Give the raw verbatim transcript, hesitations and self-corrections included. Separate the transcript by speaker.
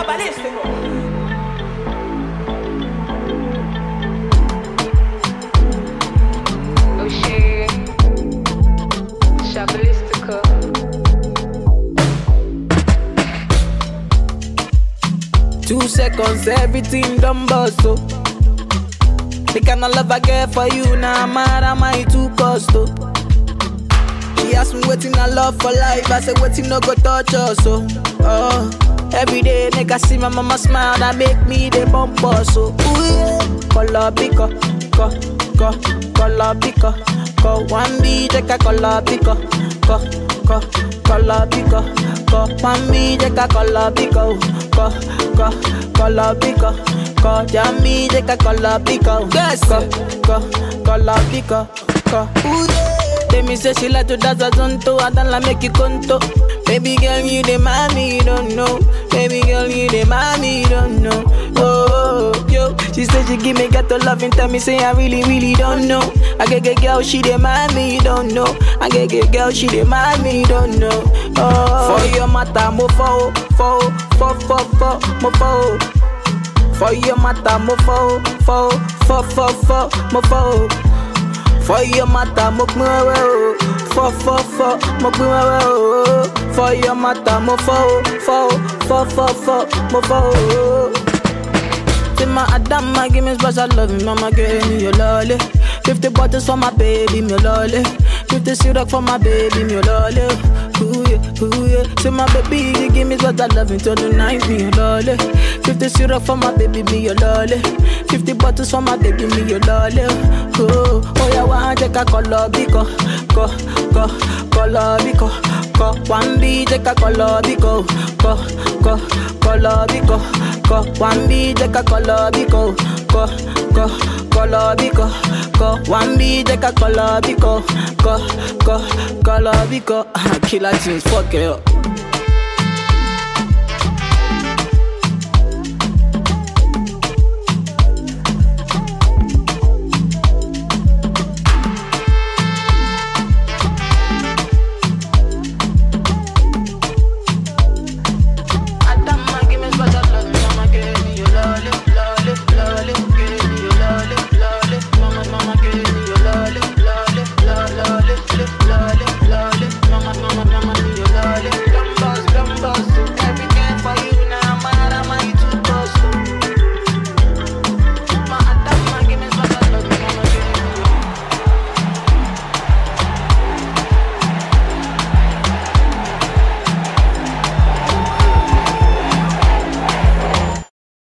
Speaker 1: balístico.
Speaker 2: Oxê, Chabalística.
Speaker 3: Two seconds, everything done bust, oh. The kind of love I get for you, now nah, mad am I too cost, oh. She asked me waiting I love for life, I said waiting no go touch us, oh. Oh, every day nigga see my mama smile, that make me the bump us, so ooh yeah. Color pico, co, co, color pico, co. One B take a color pico, co, co, color pico, co. One B take a color pico, co, co, color pico, co. Jammy take a color pico, yes, co, co, color pico, co. Ooh yeah. They me say she like to dance a zonto, I don't like make you conto. Baby girl, you the mommy, you don't know. Baby girl, you the mommy, you don't know. Oh, oh, yo, she said she give me ghetto love and tell me say I really, really don't know. I get get girl, she the mommy, you don't know. I get get girl, she the mommy, you don't know. Oh, for your matter, mo fo, fo, fo, fo, fo, mo fo. For your matter, mo fo, fo, fo, fo, fo, mo fo. For your matter, mo pin wewe o. Fo fo fo, mo pin wewe o. For your matter, mo fo fo fo fo fo, mo fo. Say my Adama, give me special love, mama give me your lolly. Fifty bottles for my baby, me lolly. Fifty syrup for my baby, me lolly. Ooh yeah, ooh yeah. Say my baby, you give me special love until the night, me your lolly. Fifty syrup for my baby, me your lolly. Fifty bottles for my baby, me your lolly. Oh, oh yeah, one take a color biko, ko, ko, color biko, ko. One B take a color biko, ko, ko, color biko, ko. One B take a color biko, ko, ko, color biko, ko. One B take a color biko, ko, ko, color biko. Killer tunes, fuck it up.